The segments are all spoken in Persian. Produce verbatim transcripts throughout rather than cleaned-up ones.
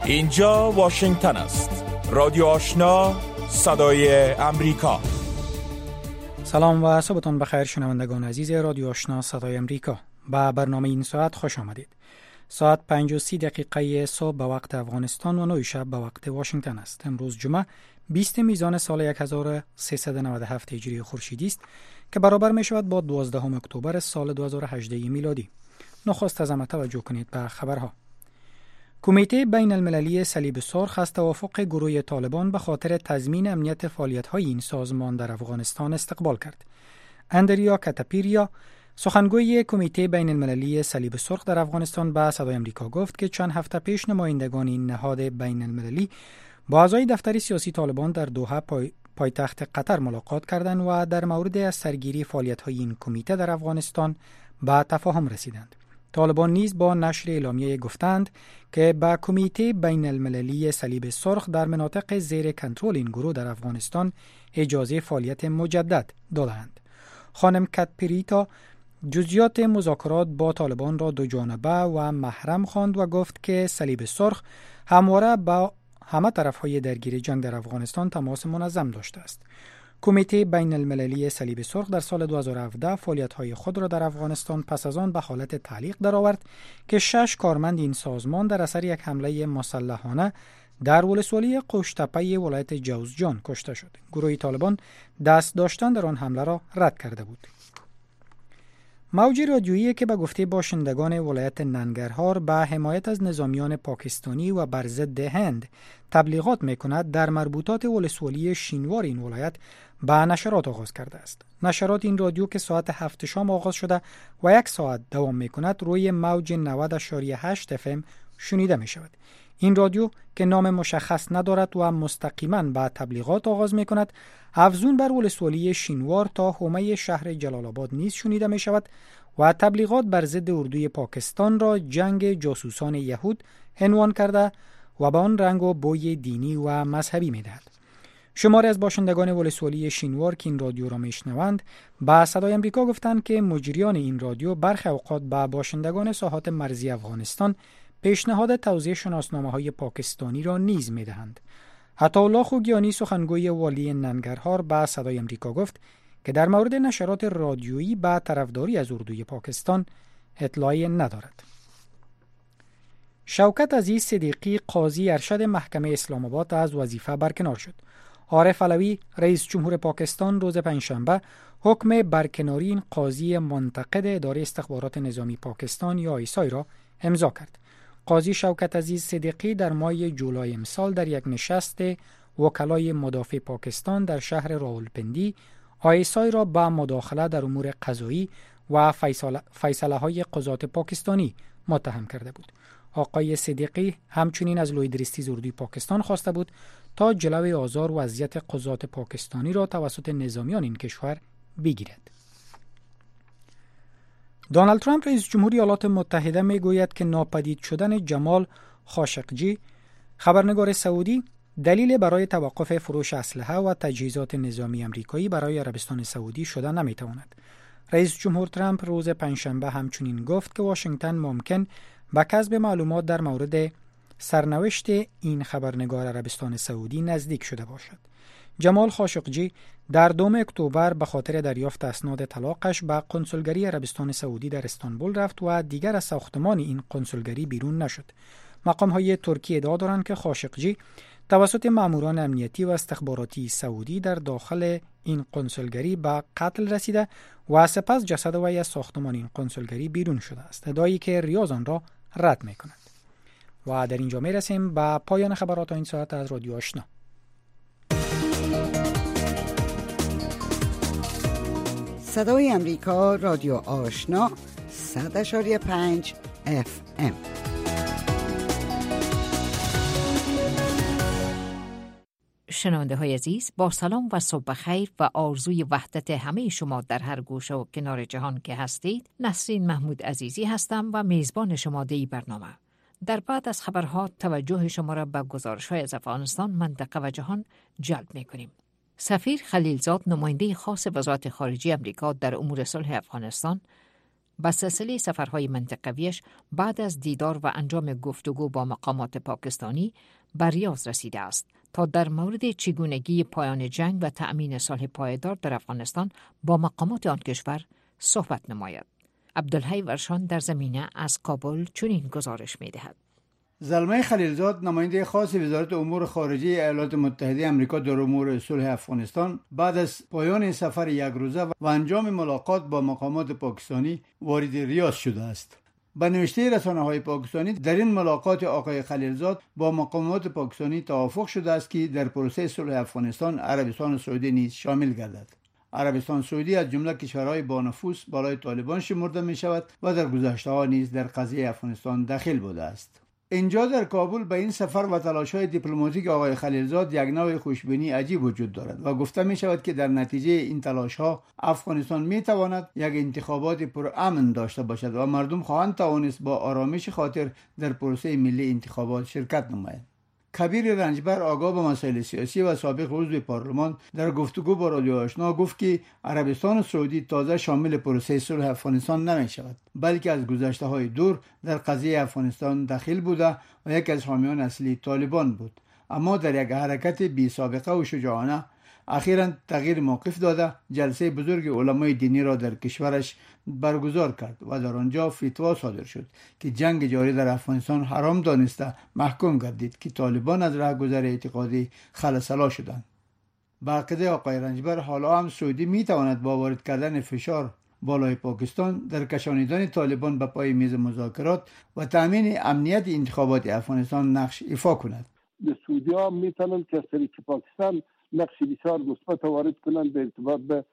اینجا واشنگتن است. رادیو آشنا، صدای امریکا. سلام و صبحتون بخیر شنوندگان عزیز رادیو آشنا صدای امریکا. با برنامه این ساعت خوش آمدید. ساعت پنج و سی دقیقه صبح به وقت افغانستان و نه شب به وقت واشنگتن است. امروز جمعه بیست میزان سال هزار و سیصد و نود و هفت هجری خورشیدی است که برابر می شود با دوازدهم اکتبر سال دو هزار و هجده میلادی. نخست از همه توجه کنید به خبرها. کمیته بین المللی صلیب سرخ از توافق گروه طالبان به خاطر تضمین امنیت فعالیت‌های این سازمان در افغانستان استقبال کرد. اندریا کاتاپیریا، سخنگوی کمیته بین المللی صلیب سرخ در افغانستان، به صدای امریکا گفت که چند هفته پیش نمایندگان این نهاد بین المللی با اعضای دفتر سیاسی طالبان در دوحه پای پایتخت قطر ملاقات کردند و در مورد از سرگیری فعالیت‌های این کمیته در افغانستان به تفاهم رسیدند. طالبان نیز با نشر اعلامیه گفتند که با کمیته بین المللی صلیب سرخ در مناطق زیر کنترل این گروه در افغانستان اجازه فعالیت مجدد دادند. خانم کاتپیریتا جزئیات مذاکرات با طالبان را دو جانبه و محرم خواند و گفت که صلیب سرخ همواره با همه طرف‌های درگیر جنگ در افغانستان تماس منظم داشته است. کمیته بین المللی صلیب سرخ در سال دو هزار و هفده فعالیت‌های خود را در افغانستان پس از آن به حالت تعلیق درآورد که شش کارمند این سازمان در اثر یک حمله مسلحانه در ولسوالی قوشتپه ولایت جوزجان کشته شد. گروه طالبان دست داشتن در آن حمله را رد کرده بود. موج رادیویی که به گفته باشندگان ولایت ننگرهار به حمایت از نظامیان پاکستانی و بر ضد هند تبلیغات می‌کند، در مربوطات ولسوالی شینوار این ولایت به نشرات آغاز کرده است. نشرات این رادیو که ساعت هفت شام آغاز شده و یک ساعت دوام می‌کند روی موج نود و هشت اف ام شنیده می‌شود. این رادیو که نام مشخص ندارد و مستقیما به تبلیغات آغاز می‌کند، افزون بر ولسوالی شینوار تا حومه شهر جلال آباد نیز شنیده می‌شود و تبلیغات بر ضد اردوی پاکستان را جنگ جاسوسان یهود عنوان کرده و به آن رنگ و بوی دینی و مذهبی می‌دهد. شماری از باشندگان ولسوالی شینوار که این رادیو را میشنوند با صدای امریکا گفتند که مجریان این رادیو برخی اوقات با باشندگان ساحات مرزی افغانستان پیشنهاد توزیع شناسنامه‌های پاکستانی را نیز می‌دهند. عطاالله خوگیانی، سخنگوی والی ننگرهار، با صدای امریکا گفت که در مورد نشرات رادیویی با طرفداری از اردوی پاکستان اطلاعی ندارد. شوکت عزیز صدیقی، قاضی ارشد محکمه اسلام آباد، از وظیفه برکنار شد. عارف علوی، رئیس جمهور پاکستان، روز پنجشنبه حکم برکناری این قاضی منتقد اداره استخبارات نظامی پاکستان یا آیسای را امضا کرد. قاضی شوکت عزیز صدیقی در ماه جولای امسال در یک نشست وکلای مدافع پاکستان در شهر راولپندی آیسای را با مداخله در امور قضایی و فیصله های قضات پاکستانی متهم کرده بود. آقای صدیقی همچنین از لویدریستیز اردوی پاکستان خواسته بود تا جلوی آزار و اذیت قضات پاکستانی را توسط نظامیان این کشور بگیرد. دونالد ترامپ رئیس جمهوری ایالات متحده میگوید که ناپدید شدن جمال خاشقجی، خبرنگار سعودی، دلیل برای توقف فروش اسلحه و تجهیزات نظامی آمریکایی برای عربستان سعودی شده نمیتواند. رئیس جمهور ترامپ روز پنجشنبه همچنین گفت که واشنگتن ممکن به کسب معلومات در مورد سرنوشت این خبرنگار عربستان سعودی نزدیک شده باشد. جمال خاشقجی در دوم اکتبر به خاطر دریافت اسناد طلاقش به قنسولگری عربستان سعودی در استانبول رفت و دیگر از ساختمان این قنسولگری بیرون نشد. مقام‌های ترکی ادعا دارند که خاشقجی توسط ماموران امنیتی و استخباراتی سعودی در داخل این قنسولگری به قتل رسیده و سپس جسد وی از ساختمان این قنسولگری بیرون شده است، ادعایی که ریاض آن را رد می‌کند. و در اینجا می‌رسیم به پایان خبرات این ساعت از رادیو آشنا. صدای امریکا، رادیو آشنا، صد اشاری پنج اف ام. شنونده های عزیز، با سلام و صبح بخیر و آرزوی وحدت همه شما در هر گوشه و کنار جهان که هستید، نسرین محمود عزیزی هستم و میزبان شما دی برنامه. در بعد از خبرها توجه شما را به گزارش‌های از افغانستان، منطقه و جهان جلب می‌کنیم. سفیر خلیلزاد، نماینده خاص وزارت خارجه آمریکا در امور صلح افغانستان، با سلسله سفرهای منطقویش بعد از دیدار و انجام گفتگو با مقامات پاکستانی به ریاض رسیده است تا در مورد چگونگی پایان جنگ و تأمین صلح پایدار در افغانستان با مقامات آن کشور صحبت نماید. عبدالحی ورشان در زمینه از کابل چنین گزارش می‌دهد. زلمه خلیلزاد، نماینده خاص وزارت امور خارجه ایالات متحده آمریکا در امور صلح افغانستان، بعد از پایان سفر یک روزه و انجام ملاقات با مقامات پاکستانی وارد ریاض شده است. به نوشته رسانه‌های پاکستانی، در این ملاقات آقای خلیلزاد با مقامات پاکستانی توافق شده است که در پروسه صلح افغانستان عربستان سعودی نیز شامل گردد. عربستان سعودی از جمله کشورهای با نفوذ بالای طالبان شمرده می شود و در گذشته‌ها نیز در قضیه افغانستان دخیل بوده است. اینجا در کابل به این سفر و تلاش‌های دیپلماتیک آقای خلیلزاد یک نوع خوشبینی عجیب وجود دارد و گفته می شود که در نتیجه این تلاش‌ها افغانستان می تواند یک انتخابات پرامن داشته باشد و مردم خواهند توانست با آرامش خاطر در پروسه ملی انتخابات شرکت نمایند. کبیر رنجبر، آگاه به مسائل سیاسی و سابق عضو پارلمان، در گفتگو با رادیو آشنا گفت که عربستان سعودی تازه شامل پروسه صلح افغانستان نمی شود، بلکه از گذشته‌های دور در قضیه افغانستان دخیل بوده و یک از حامیان اصلی طالبان بود، اما در یک حرکت بی سابقه و شجاعانه اخیراً تغییر موقف داده جلسه بزرگ علمای دینی را در کشورش برگزار کرد و در آنجا فتوا صادر شد که جنگ جاری در افغانستان حرام دانسته محکوم گردید که طالبان از راهگذر اعتقادی خلسلا شدند. با عقیده آقای رنجبر، حالا هم سعودی می تواند با وارد کردن فشار بالای پاکستان در کشانیدن طالبان به پای میز مذاکرات و تامین امنیت انتخابات افغانستان نقش ایفا کند. سعودی ها می توانند که سری پاکستان نقش بسیار مثبت وارد کنند به ارتباط به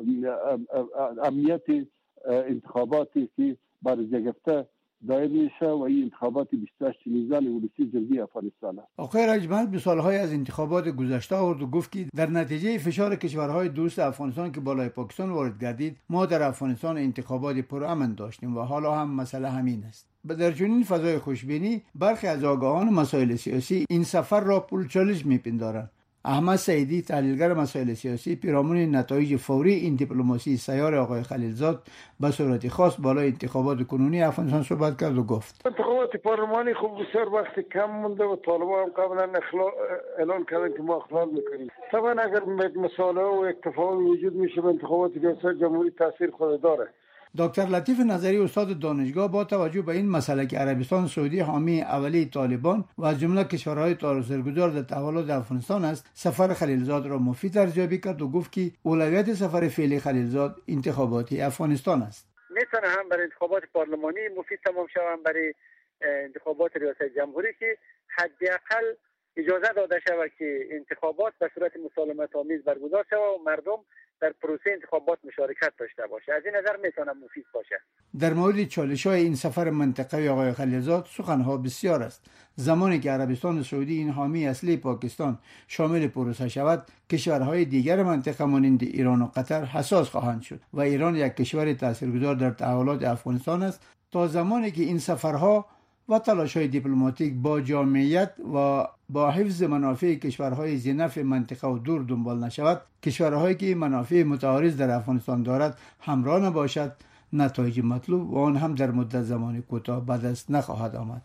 امنیت انتخاباتی که برای گرفته دایر میشه و این انتخابات بیست و هشت نیزان ولسی جمهوری افغانستان است. آقای رجمند به سالهای از انتخابات گذشته آورد و گفت که در نتیجه فشار کشورهای دوست افغانستان که بالای پاکستان وارد گردید، ما در افغانستان انتخابات پرامن داشتیم و حالا هم مسئله همین است. در چنین فضای خوشبینی برخی از آگاهان مسائل سیاسی این سفر را پول چالش میپندارند. احمد سعیدی، تحلیلگر مسائل سیاسی، پیرامون نتایج فوری این دیپلماسی سیار آقای خلیلزاد به صورت خاص بالای انتخابات کنونی افغانستان صحبت کرد و گفت انتخابات پارلمانی خوب بسیار وقت کم مونده و طالبان هم قبلا اعلان کردن که ما اخلال میکنیم. طبعا اگر مسائل و اتفاق وجود میشه به انتخابات ریاست جمهوری تاثیر خود داره. دکتر لطیف نظری، استاد دانشگاه، با توجه به این مسئله که عربستان سعودی حامی اولی طالبان و از جمله کشورهای تاثیرگذار در تحولات افغانستان است، سفر خلیلزاد را مفید ارزیابی کرد و گفت که اولویت سفر فعلی خلیلزاد انتخاباتی افغانستان است. میتونه هم برای انتخابات پارلمانی مفید تمام شود، هم برای انتخابات ریاست جمهوری که حداقل اجازه داده شود که انتخابات به صورت مسالمت آمیز برگزار شود و مردم در پروسه انتخابات مشارکت داشته باشه. از این نظر میتونه مفید باشه. در مورد چالش‌های این سفر منطقه‌ای آقای خلیلزاد سخن‌ها بسیار است. زمانی که عربستان سعودی این حامی اصلی پاکستان شامل پروسه شود، کشورهای دیگر منطقه مانند ایران و قطر حساس خواهند شد و ایران یک کشور تاثیرگذار در تحولات افغانستان است. تا زمانی که این سفرها و تلاش‌های دیپلماتیک با جامعیت و با حفظ منافع کشورهای ذی‌نفع منطقه و دور دنبال نشود، کشورهایی که منافع متعارض در افغانستان دارد همراه نباشد، نتایج مطلوب و آن هم در مدت زمانی کوتاه به دست نخواهد آمد.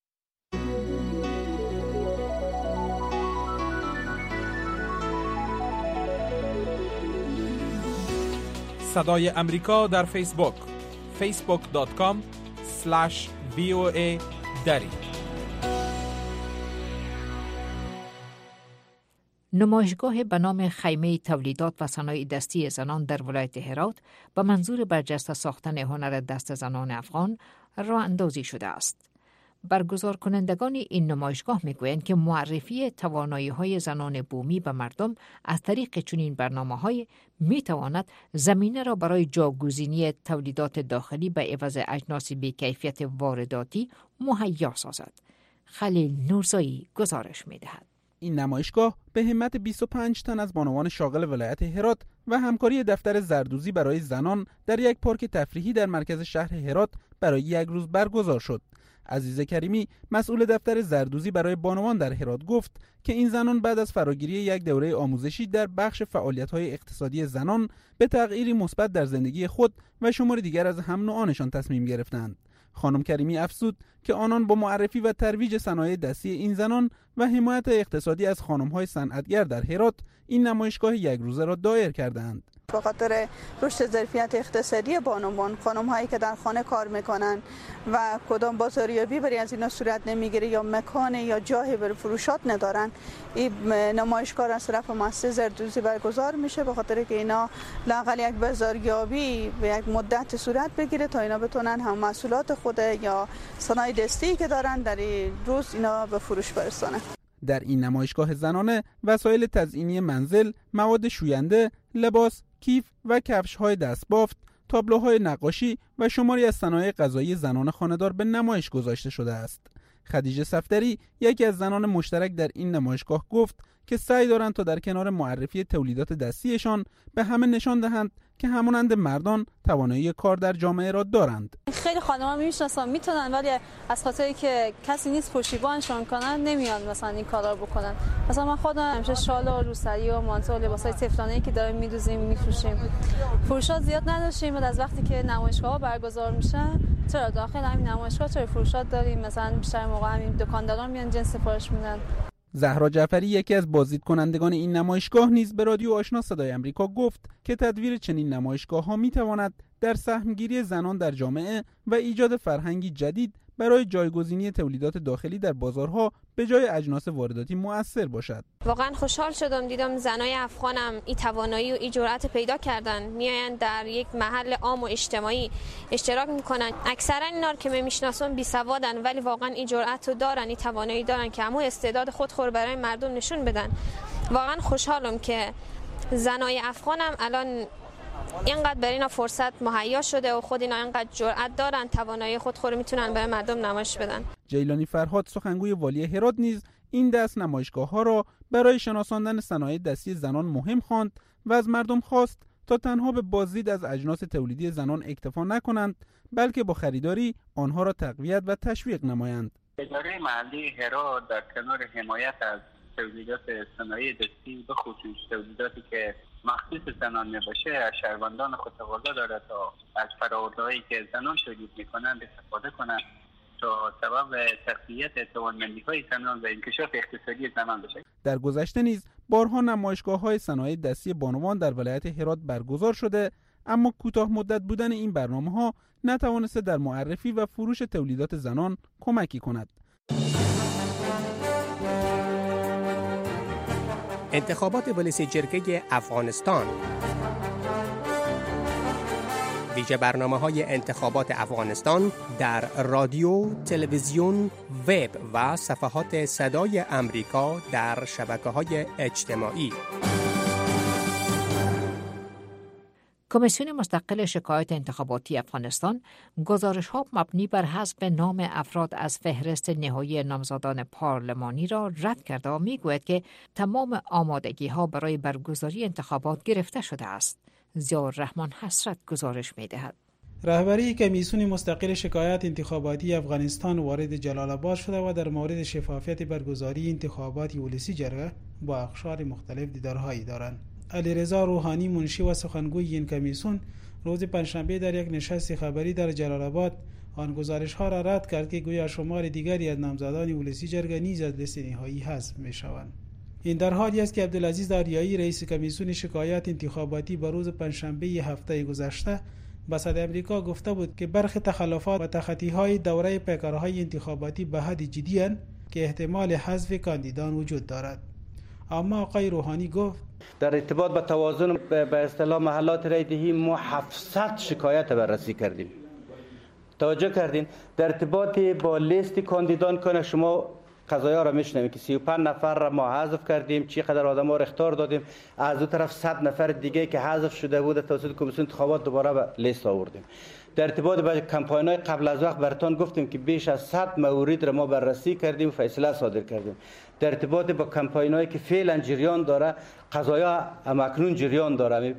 صدای امریکا در فیسبوک فیسبوک دات کام اسلش وی او ای دری. نمایشگاه به نام خیمه تولیدات و صنایع دستی زنان در ولایت هرات به منظور برجسته ساختن هنر دست زنان افغان راه اندازی شده است. برگزار کنندگان این نمایشگاه میگویند که معرفی توانایی‌های زنان بومی به مردم از طریق چنین برنامه‌های میتواند زمینه را برای جاگزینی تولیدات داخلی به عوض اجناس بی‌کیفیت وارداتی مهیا سازد. خلیل نورزایی گزارش می‌دهد. این نمایشگاه به همت بیست و پنج تن از بانوان شاغل ولایت هرات و همکاری دفتر زردوزی برای زنان در یک پارک تفریحی در مرکز شهر هرات برای یک روز برگزار شد. عزیزه کریمی مسئول دفتر زردوزی برای بانوان در هرات گفت که این زنان بعد از فراگیری یک دوره آموزشی در بخش فعالیت‌های اقتصادی زنان به تغییری مثبت در زندگی خود و شمار دیگر از هم نوعانشان تصمیم گرفتند. خانم کریمی افزود که آنان با معرفی و ترویج صنایع دستی این زنان و حمایت اقتصادی از خانم‌های صنعتگر در هرات این نمایشگاه یک روزه را دایر کردند. به خاطر رشد ظرفیت اقتصادی بانوان، خانم‌هایی که در خانه کار میکنن و کدام بازاریابی برای از اینا صورت نمیگیره یا مکان یا جای برای فروشات ندارن، این نمایشگاه از طرف مؤسسه زردوزی برگزار میشه به خاطر که اینا لااقل یک بازاریابی به یک مدت صورت بگیره تا اینا بتونن هم محصولات خود یا صنایع دستی که دارن در این روز اینا به فروش برسونن. در این نمایشگاه زنانه وسایل تزئینی منزل، مواد شوینده، لباس، کیف و کفش‌های دستبافت، تابلوهای نقاشی و شماری از صنایع غذایی زنان خانه‌دار به نمایش گذاشته شده است. خدیجه صفدری یکی از زنان مشترک در این نمایشگاه گفت که سعی دارند تا در کنار معرفی تولیدات دستیشان به همه نشان دهند که همانند مردان توانایی کار در جامعه را دارند. خیلی خانم‌ها میشناسن میتونن ولی از خاطری که کسی نیست پشتیبانشون کنن نمیان مثلا این کارا بکنن. مثلا من خودم همیشه شال و روسری و مانتو و لباسای تفلانه‌ای که داریم میدوزیم میفروشیم. فروشات زیاد نداشتیم ولی از وقتی که نمایشگاه‌ها برگزار میشه چرا داخل همین نمایشگاه چرا فروشات داریم، مثلا بیشتر موقع همین دکانداران میان جنس سفارش میدن. زهرا جعفری یکی از بازدیدکنندگان این نمایشگاه نیز به رادیو آشنا صدای آمریکا گفت که تدویر چنین نمایشگاه‌ها می‌تواند در سهمگیری زنان در جامعه و ایجاد فرهنگی جدید برای جایگزینی تولیدات داخلی در بازارها به جای اجناس وارداتی مؤثر باشد. واقعا خوشحال شدم دیدم زنای افغانم این توانایی و این جرأت پیدا کردن، میآیند در یک محل عام و اجتماعی اشتراک میکنن. اکثرا اینا که میشناسم بی سوادن ولی واقعا این جرأت رو دارن، این توانایی دارن که همون استعداد خود خور برای مردم نشون بدن. واقعا خوشحالم که زنای افغانم الان اینقدر برای اینا فرصت مهیا شده و خود اینا اینقدر جرأت دارن، توانایی خود خور میتونن برای مردم نمایش بدن. جیلانی فرهاد سخنگوی والی هرات نیز این دست نمایشگاه‌ها را برای شناساندن صنایع دستی زنان مهم خواند و از مردم خواست تا تنها به بازدید از اجناس تولیدی زنان اکتفا نکنند بلکه با خریداری آنها را تقویت و تشویق نمایند. اداره محلی هرات در کنار حمایت از تولیدات صنایع دستی به خصوص تولیداتی که مخصوص زنان نباشه از شهروندان خود تقاضا داره تا از فرآوردهایی که زنان تولید میکنند استفاده کنند تا سبب تقویت توانمندی‌های زنان و انکشاف اقتصادی زنان بشه. در گذشته نیز بارها نمایشگاه‌های صنایع دستی بانوان در ولایت هرات برگزار شده اما کوتاه مدت بودن این برنامه‌ها نتوانسته در معرفی و فروش تولیدات زنان کمکی کند. انتخابات ولس جرگه افغانستان، ویژه برنامه‌های انتخابات افغانستان در رادیو، تلویزیون، وب و صفحات صدای آمریکا در شبکه‌های اجتماعی. کمیسیون مستقل شکایت انتخاباتی افغانستان گزارش‌ها مبنی بر حذف نام افراد از فهرست نهایی نامزدان پارلمانی را رد کرده و می‌گوید که تمام آمادگی‌ها برای برگزاری انتخابات گرفته شده است. ضیاءالرحمن حسرت گزارش می‌دهد. رهبری کمیسیون مستقل شکایت انتخاباتی افغانستان وارد جلال آباد شده و در مورد شفافیت برگزاری انتخابات ولسی جرگه با اقشار مختلف دیدارهایی دارند. علیرضا روحانی منشی و سخنگوی این کمیسیون روز پنجشنبه در یک نشست خبری در جلال آباد آن گزارش‌ها را رد کرد که گویا شمار دیگری از نامزدان ولسی جرگه نیز از لیست نهایی حذف می‌شوند. این در حالی است که عبدالعزیز آریایی رئیس کمیسیون شکایات انتخاباتی به روز پنجشنبه هفته گذشته به صدای آمریکا گفته بود که برخی تخلفات و تخطی‌های دوره پیکارهای انتخاباتی به حد جدی اند که احتمال حذف کاندیدان وجود دارد. اما آقای روحانی گفت در ارتباط با توازن به اصطلاح محلات رای دهی ما هفتصد شکایت بررسی کردیم. توجه کردین در ارتباط با لیست کاندیدان کنه شما قضایا را میشنوید که سی و پنج نفر را ما حذف کردیم، چقدر آدما را اختار دادیم، از دو طرف صد نفر دیگه که حذف شده بود توسط کمیسیون انتخابات دوباره به لیست آوردیم. در ارتباط با کمپاین‌های قبل از وقت براتون گفتیم که بیش از صد مورد را ما بررسی کردیم و فیصله صادر کردیم. در ارتباط با کمپاین‌هایی که فعلا جریان داره قضایا همکنون جریان داره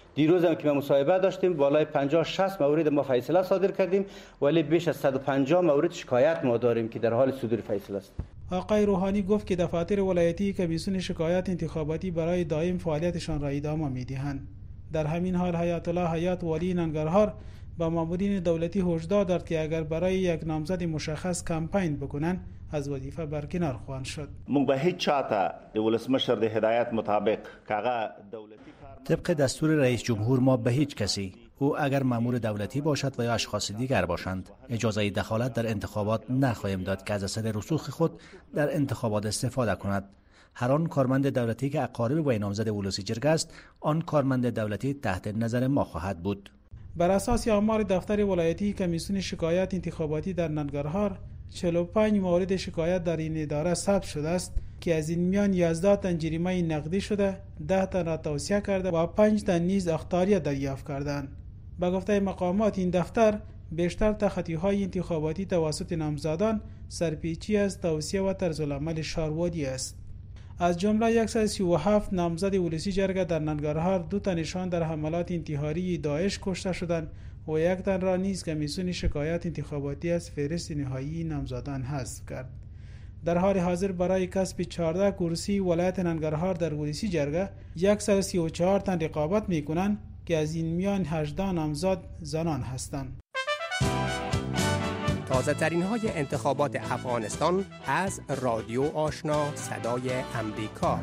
دیروز هم که ما مصاحبه داشتیم بالای پنجاه شصت مورد ما فیصله صادر کردیم، ولی بیش از صد و پنجاه مورد شکایت ما داریم که در حال صدور فیصله است. آقای روحانی گفت که دفاتر ولایتی کمیسیون شکایت انتخاباتی برای دائم فعالیتشان را ادامه می‌دهند. در همین حال حیات الله حیات والی ننگرهار با مامورین دولتی هشدار داد که اگر برای یک نامزد مشخص کمپین بکنن از وظیفه برکنار خواهند شد. موږ به هیڅ چاته د ولسمشر د هدایت مطابق کاغه دولتی طبق دستور رئیس جمهور ما به هیچ کسی، او اگر مامور دولتی باشد و یا اشخاص دیگر باشند، اجازه دخالت در انتخابات نخواهیم داد که از اثر رسوخ خود در انتخابات استفاده کند. هر آن کارمند دولتی که اقارب و نامزد ولسی جرگه است، آن کارمند دولتی تحت نظر ما خواهد بود. بر اساس آمار دفتر ولایتی کمیسیون شکایت انتخاباتی در ننگرهار، چهل و پنج مورد شکایت در این اداره ثبت شده است که از این میان یازده تن جریمه نقدی شده، ده تن را توصیه کرده و پنج تن نیز اخطاریه دریافت کردند. به گفته مقامات این دفتر بیشتر تخطی‌های انتخاباتی توسط نامزدان سرپیچی از توصیه و طرزالعمل شاروادی است. از جمله صد و سی و هفت نامزد ولسی جرگه در ننگرهار دو تنشان در حملات انتحاری داعش کشته شدند و یک تن را نیز کمیسیون شکایت انتخاباتی از فهرست نهایی نامزدان حذف کرد. در حال حاضر برای کسب چهارده کرسی ولایت ننگرهار در ولسی جرگه صد و سی و چهار تن رقابت میکنند که از این میان هجده نامزد زنان هستند. تازه ترین های انتخابات افغانستان از رادیو آشنا صدای امریکا.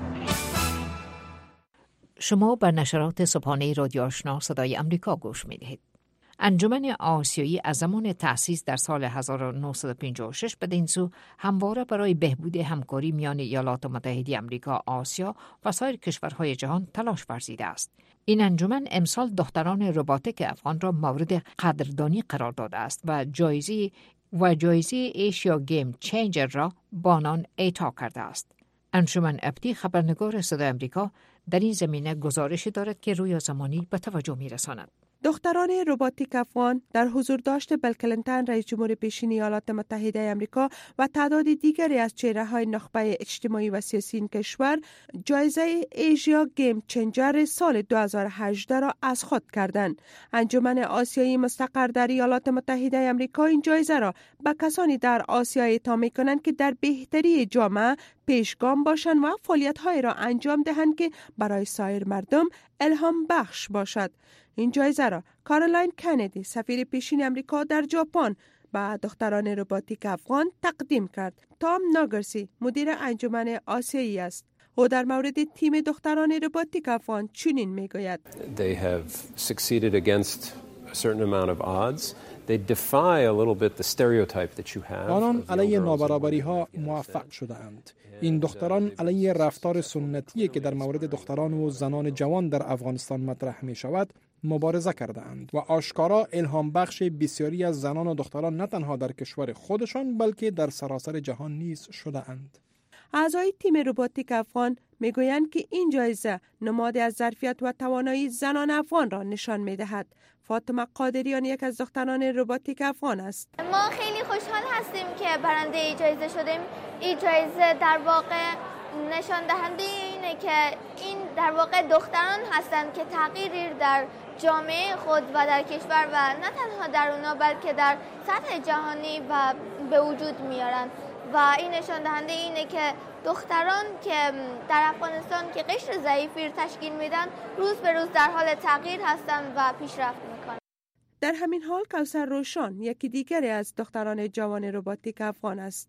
شما به نشرات صبحانه رادیو آشنا صدای امریکا گوش می دهید. انجمن آسیایی از زمان تأسیس در سال هزار و نهصد و پنجاه و شش بدین سو همواره برای بهبود همکاری میان ایالات متحده آمریکا، آسیا و سایر کشورهای جهان تلاش ورزیده است. این انجمن امسال دختران رباتیک افغان را مورد قدردانی قرار داده است و جایزه و جایزه ایشیا گیم چینجر را با آنان اعطا کرده است. انجمن ابتی خبرنگار صدای امریکا در این زمینه گزارشی دارد که رویا زمانی به توجه می‌رساند. دختران رباتیک افغان در حضور داشت بیل کلینتون رئیس جمهور پیشین ایالات متحده آمریکا و تعداد دیگری از چهره‌های نخبه اجتماعی و سیاسی این کشور جایزه ایشیا گیم چنجر سال دو هزار و هجده را از خود کردند. انجمن آسیایی مستقر در ایالات متحده آمریکا این جایزه را به کسانی در آسیا اعطا می‌کنند که در بهتری جامعه پیشگام باشند و فعالیت‌هایی را انجام دهند که برای سایر مردم الهام بخش باشد. این جایزه را کارولین کندی سفیر پیشین امریکا در ژاپن به دختران رباتیک افغان تقدیم کرد. تام ناگرسی مدیر انجمن آسیایی است. او در مورد تیم دختران رباتیک افغان چنین میگوید: They have succeeded against a certain amount of odds. They defy a little bit the stereotype that you have. آنان علیه نابرابری ها موفق شدند. این دختران علیه رفتار سنتی که در مورد دختران و زنان جوان در افغانستان مطرح می شود مبارزه کردند و آشکارا الهام بخش بسیاری از زنان و دختران نه تنها در کشور خودشان بلکه در سراسر جهان نیز شده‌اند. اعضای تیم رباتیک افغان میگویند که این جایزه نماد از ظرفیت و توانایی زنان افغان را نشان می‌دهد. فاطمه قادریان یک از دختران رباتیک افغان است. ما خیلی خوشحال هستیم که برنده این جایزه شدیم. این جایزه در واقع نشان دهنده اینه که این در واقع دختران هستند که تغییری در جامعه خود و در کشور و نه تنها در اونا بلکه در سطح جهانی و به وجود میارن و این نشان دهنده اینه که دختران که در افغانستان که قشر ضعیفی تشکیل میدن روز به روز در حال تغییر هستند و پیشرفت میکنن. در همین حال کوثر روشان یکی دیگری از دختران جوان رباتیک افغان است.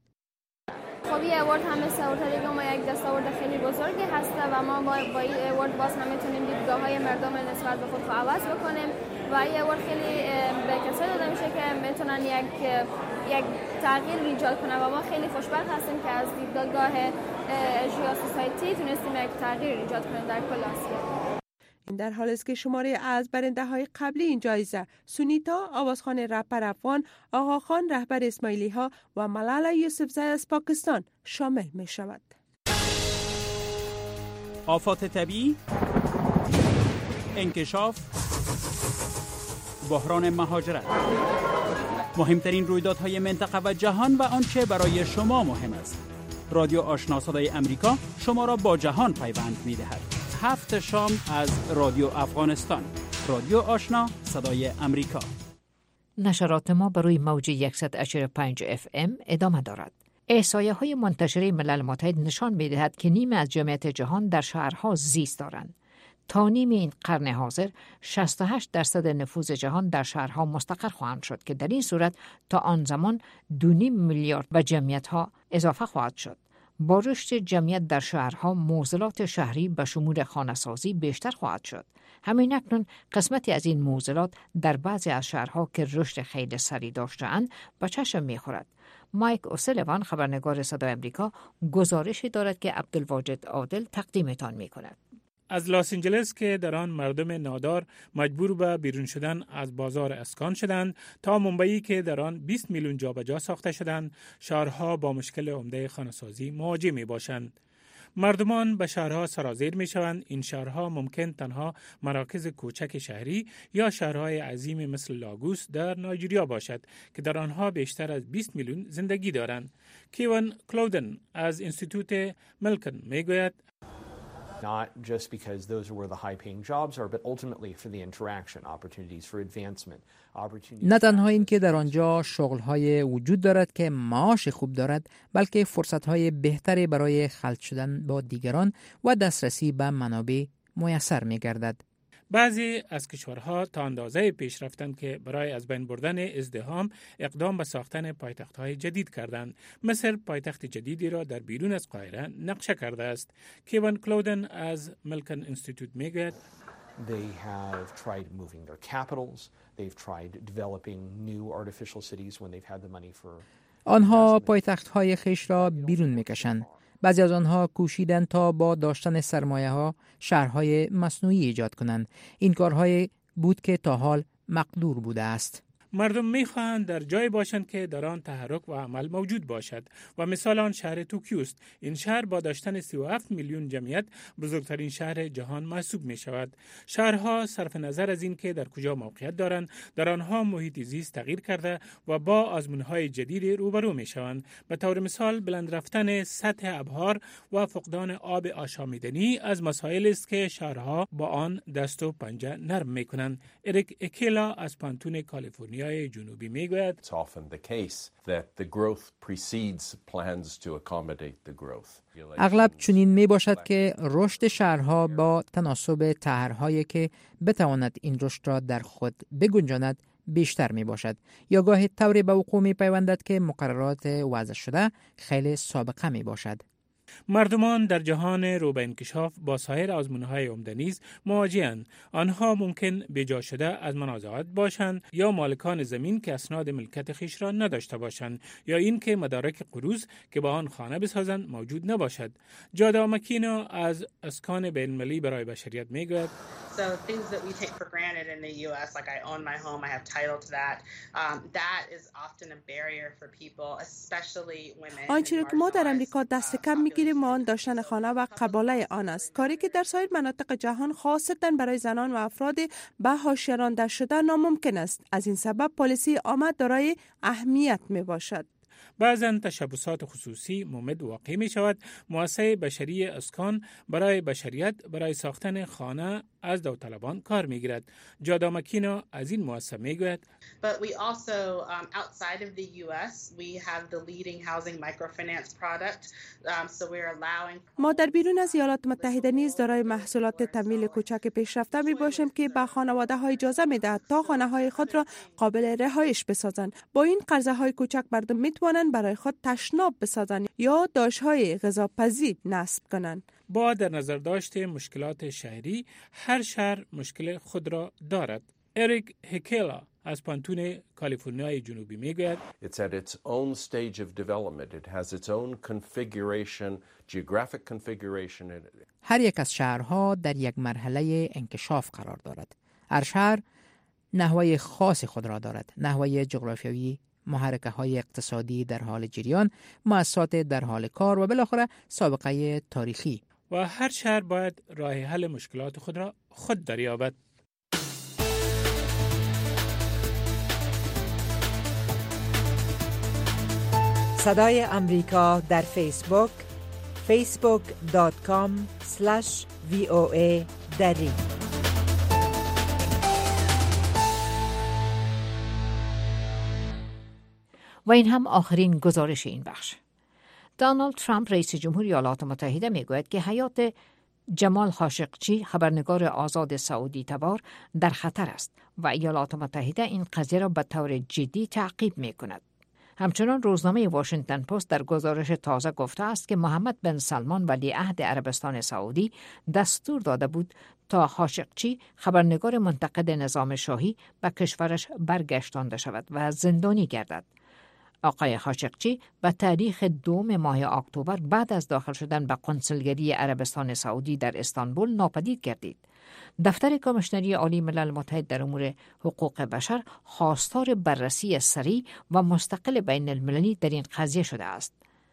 خب این اوارد هم مثل اوارد ما یک دستاورد خیلی بزرگی هسته و ما با این اوارد باز هم میتونیم دیدگاه های مردم نسبت به خود رو عوض بکنیم و این اوارد خیلی به کسایی داده میشه که میتونن یک یک تغییر ایجاد کنن و ما خیلی خوشبخت هستیم که از دیدگاه ژیا سوسایتی تونستیم یک تغییر ایجاد کنیم در کل آسیا. این در حالی است که شماره از برنده های قبلی این جایزه سونیتا آوازخوان رپر افغان، آقا خان رهبر اسماعیلی ها و ملالا یوسفزی از پاکستان شامل می شود. آفات طبیعی، انکشاف، بحران مهاجرت، مهمترین رویدادهای منطقه و جهان و آنچه برای شما مهم است. رادیو آشنا صدای امریکا شما را با جهان پیوند می دهد. هفت شام از رادیو افغانستان. رادیو آشنا صدای امریکا. نشرات ما بر روی موج صد و چهل و پنج اف ام ادامه دارد. احصایه های منتشره ملل متحد نشان می دهد که نیم از جمعیت جهان در شهرها زیست دارند. تا نیم این قرن حاضر شصت و هشت درصد نفوذ جهان در شهرها مستقر خواهند شد که در این صورت تا آن زمان دو نیم میلیارد به جمعیت ها اضافه خواهد شد. با رشد جمعیت در شهرها معضلات شهری به شمول خانه‌سازی بیشتر خواهد شد. همین اکنون قسمتی از این معضلات در بعضی از شهرها که رشد خیلی سریع داشته‌اند به چشم می‌خورد. مایک اوسلیوان خبرنگار صدای امریکا گزارشی دارد که عبدالواجد عادل تقدیمتان می‌کند. از لس آنجلس که در آن مردم نادار مجبور به بیرون شدن از بازار اسکان شدند تا مومبایی که در آن بیست میلیون جابجا ساخته شدند، شهرها با مشکل عمده خانه‌سازی مواجه می باشند. مردمان به شهرها سرازیر می شوند. این شهرها ممکن تنها مراکز کوچک شهری یا شهرهای عظیم مثل لاگوس در نایجریا باشد که در آنها بیشتر از بیست میلیون زندگی دارند. کیوان کلودن از انستیتوت ملکن می گوید not just because those are where the high-paying jobs are, but ultimately for the interaction, opportunities for advancement, opportunities. نه تنها این که در آنجا شغل‌های وجود دارد که معاش خوب دارد، بلکه فرصت‌های بهتری برای خلط شدن با دیگران و دسترسی به منابع میسر می‌گردد. بعضی از کشورها تا اندازه پیش رفتند که برای از بین بردن ازدحام اقدام به ساختن پایتخت‌های جدید کردند. مصر پایتخت جدیدی را در بیرون از قاهره نقشه کرده است. کیوان کلودن از ملکن انستیتوت میگوید They have tried moving their capitals. They've tried developing new artificial cities when they've had the money for. آنها پایتخت‌های خیش را بیرون می‌کشند. بعضی از آنها کوشیدند تا با داشتن سرمایه‌ها شهرهای مصنوعی ایجاد کنند. این کارهای بود که تا حال مقدور بوده است. مردم می‌خواهند در جای باشند که در آن تحرک و عمل موجود باشد و مثال آن شهر توکیو است. این شهر با داشتن سی و هفت میلیون جمعیت بزرگترین شهر جهان محسوب می شود. شهرها صرف نظر از این که در کجا موقعیت دارند، در آنها محیط زیست تغییر کرده و با آزمون‌های جدید روبرو می شوند. به طور مثال بلند رفتن سطح ابحار و فقدان آب آشامیدنی از مسائل است که شهرها با آن دست و پنجه نرم می کنند. اریک اکیلا از پانتون کالیفرنیا جنوبی میگوید It's often the case that the growth precedes plans to accommodate the growth. اغلب چنین می باشد که رشد شهرها با تناسب طرح‌هایی که بتواند این رشد را در خود بگنجاند بیشتر می باشد یا گاهی طوری به وقوع می پیوندد که مقررات وضع شده خیلی سابقه می باشد. مردمان در جهان رو به انکشاف با سایر آزمون‌های عمده نیز مواجه‌اند. آنها ممکن بجا شده از منازعات باشند یا مالکان زمین که اسناد ملکیت خویش را نداشته باشند یا این که مدارک قروض که با آن خانه بسازند موجود نباشد. جادا مکینو از اسکان بین‌المللی برای بشریت میگوید So things that we take for granted in the U S, like I own my home, I have title to that, um, that is often a barrier for people, especially women. آنچه که ما در امریکا دست کم میگیریم آن داشتن خانه و قباله آن است. کاری که در سایر مناطق جهان خاصتا برای زنان و افراد به حاشیه رانده شده ناممکن است. از این سبب پالیسی آمد دارای اهمیت می باشد. بعضاً تشبسات خصوصی ممد واقع می شود. مؤسسه بشری اسکان برای بشریت برای ساختن خانه از داوطلبان کار می گیرد. جادا مکینو از این مؤسسه می گوید But we also, um, outside of the U S, we have the leading housing microfinance product, um, so we're allowing. ما در بیرون از ایالات متحده نیز دارای محصولات تمویل کوچک پیشرفته می باشیم که به خانواده ها اجازه می دهد تا خانه های خود را قابل رهایش بسازند. با این قرضه های کوچک مردم می توانند برای خود تشناب بسازند یا داشت‌های غذاپزی نصب کنند. با در نظر داشت مشکلات شهری، هر شهر مشکل خود را دارد. اریک هکیلا از پانتون کالیفرنیای جنوبی میگوید It's at its own stage of development. It has its own configuration, geographic configuration. هر یک از شهرها در یک مرحله انکشاف قرار دارد. هر شهر نحوه خاص خود را دارد. نحوه جغرافیایی، محرکه های اقتصادی در حال جریان، مؤسسات در حال کار و بالاخره سابقه تاریخی. و هر شهر باید راه حل مشکلات خود را خود دریابد. صدای امریکا در فیسبوک فیسبوک دات کام اسلش وی او ای دری و این هم آخرین گزارش این بخش. دونالد ترامپ رئیس جمهوری ایالات متحده میگوید که حیات جمال خاشقچی خبرنگار آزاد سعودی تبار در خطر است و ایالات متحده این قضیه را به طور جدی تعقیب می کند. همچنان روزنامه واشنگتن پست در گزارش تازه گفته است که محمد بن سلمان ولیعهد عربستان سعودی دستور داده بود تا خاشقچی خبرنگار منتقد نظام شاهی به کشورش برگشتانده شود و زندانی گردد. آقای خاشقچی به تاریخ دوم ماه اکتبر بعد از داخل شدن به کنسولگری عربستان سعودی در استانبول ناپدید گردید. دفتر کمیشنری عالی ملل متحد در امور حقوق بشر خواستار بررسی سریع و مستقل بین المللی در این قضیه شده است.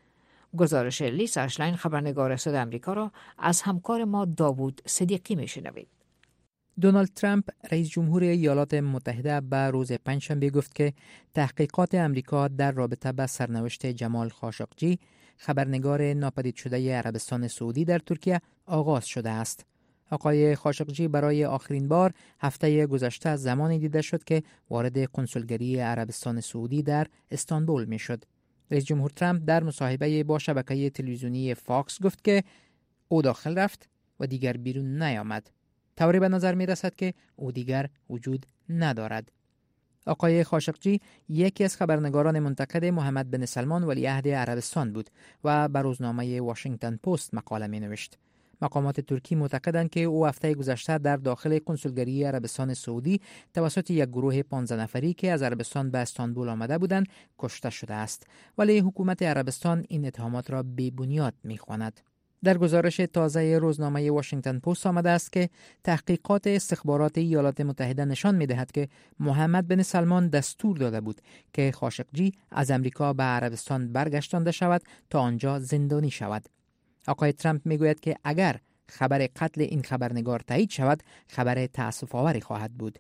گزارش لیسا اشلاین خبرنگار صدای آمریکا را از همکار ما داوود صدیقی میشنوید. دونالد ترامپ رئیس جمهور ایالات متحده به روز پنجشنبه گفت که تحقیقات امریکا در رابطه با سرنوشت جمال خاشقچی خبرنگار ناپدید شده عربستان سعودی در ترکیه آغاز شده است. آقای خاشقچی برای آخرین بار هفته گذشته زمانی دیده شد که وارد کنسولگری عربستان سعودی در استانبول می شد. رئیس جمهور ترامپ در مصاحبه با شبکه تلویزیونی فاکس گفت که او داخل رفت و دیگر بیرون نیامد. طوری به نظر می رسد که او دیگر وجود ندارد. آقای خاشقچی یکی از خبرنگاران منتقد محمد بن سلمان ولیعهد عربستان بود و بر روزنامه واشنگتن پست مقاله می نوشت. مقامات ترکی معتقدند که او هفته گذشته در داخل کنسولگری عربستان سعودی توسط یک گروه پانزده نفری که از عربستان به استانبول آمده بودند کشته شده است، ولی حکومت عربستان این اتهامات را بی‌بنیاد می‌خواند. در گزارش تازه روزنامه واشنگتن پست آمده است که تحقیقات استخبارات ایالات متحده نشان می‌دهد که محمد بن سلمان دستور داده بود که خاشقچی از امریکا به عربستان برگشتانده شود تا آنجا زندانی شود. آقای ترامپ میگوید که اگر خبر قتل این خبرنگار تایید شود، خبر تأسف‌آوری خواهد بود.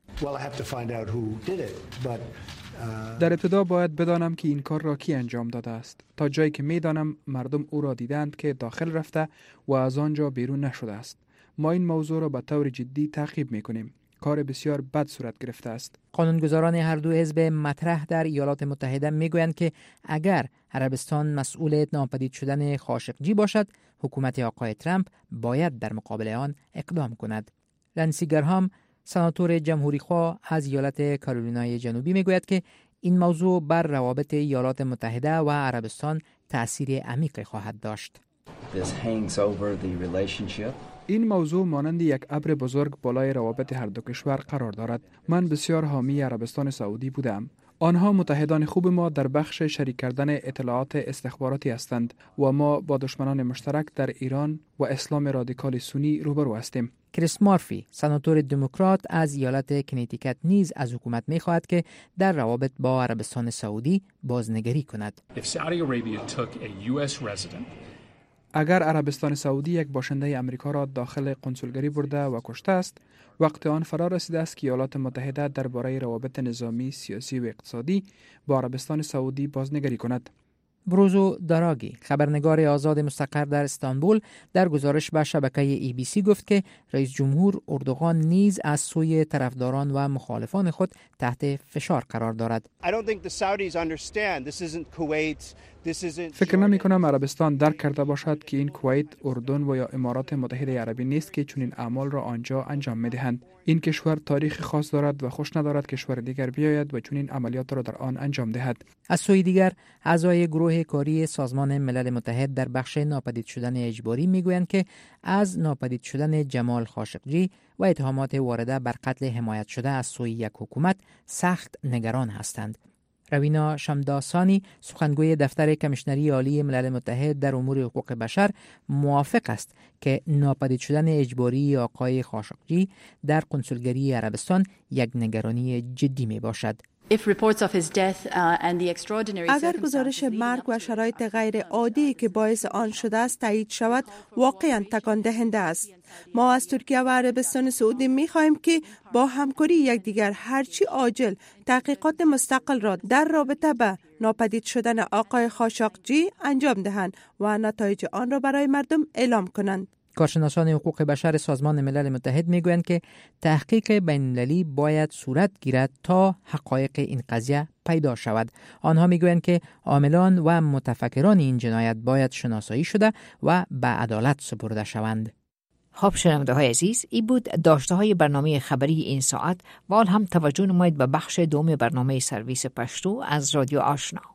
در ابتدا باید بدانم که این کار را کی انجام داده است. تا جایی که میدانم مردم او را دیدند که داخل رفته و از آنجا بیرون نشده است. ما این موضوع را به طور جدی تعقیب میکنیم. کار بسیار بد صورت گرفته است. قانونگذاران هر دو حزب مطرح در ایالات متحده میگویند که اگر عربستان مسئول ناپدید شدن خاشقچی باشد، حکومت آقای ترامپ باید در مقابل آن اقدام کند. لنسی گرهام، سناتور جمهوری‌خواه از ایالت کارولینای جنوبی میگوید که این موضوع بر روابط ایالات متحده و عربستان تأثیر عمیق خواهد داشت. این موضوع مانند یک ابر بزرگ بالای روابط هر دو کشور قرار دارد. من بسیار حامی عربستان سعودی بودم. آنها متحدان خوب ما در بخش شریک کردن اطلاعات استخباراتی هستند و ما با دشمنان مشترک در ایران و اسلام رادیکال سنی روبرو هستیم. کریس مارفی، سناتور دموکرات از ایالت کنیتیکت نیز از حکومت می‌خواهد که در روابط با عربستان سعودی بازنگری کند. اگر عربستان سعودی یک باشنده امریکا را داخل کنسولگری برده و کشته است، وقت آن فرا رسیده است که ایالات متحده درباره روابط نظامی، سیاسی و اقتصادی با عربستان سعودی بازنگری کند. بروزو داراگی، خبرنگار آزاد مستقر در استانبول، در گزارش به شبکه ای بی سی گفت که رئیس جمهور اردوغان نیز از سوی طرفداران و مخالفان خود تحت فشار قرار دارد. فکر نمی کنم عربستان درک کرده باشد که این کویت، اردن و یا امارات متحده عربی نیست که چنین اعمال را آنجا انجام می دهند. این کشور تاریخ خاص دارد و خوش ندارد کشور دیگر بیاید و چنین عملیات را در آن انجام دهد. از سوی دیگر، اعضای گروه کاری سازمان ملل متحد در بخش ناپدید شدن اجباری میگویند که از ناپدید شدن جمال خاشقچی و اتهامات وارده بر قتل حمایت شده از سوی یک حکومت سخت نگران هستند. روینا شمداسانی، سخنگوی دفتر کمیشنری عالی ملل متحد در امور حقوق بشر، موافق است که ناپدید شدن اجباری آقای خاشقچی در کنسولگری عربستان یک نگرانی جدی می باشد. اگر گزارش مرگ و شرایط غیر عادی که باعث آن شده است تایید شود، واقعا تکان دهنده است. ما از ترکیه و عربستان سعودی می خواهیم که با همکاری یکدیگر هرچی عاجل تحقیقات مستقل را در رابطه به ناپدید شدن آقای خاشقچی انجام دهند و نتایج آن را برای مردم اعلام کنند. کارشناسان حقوق بشر سازمان ملل متحد میگویند که تحقیق بین‌المللی باید صورت گیرد تا حقایق این قضیه پیدا شود. آنها میگویند که عاملان و متفکران این جنایت باید شناسایی شده و به عدالت سپرده شوند. خب شنونده های عزیز، این بود داشته های برنامه خبری این ساعت و هم توجه نمایید به بخش دوم برنامه سرویس پشتو از رادیو آشنا.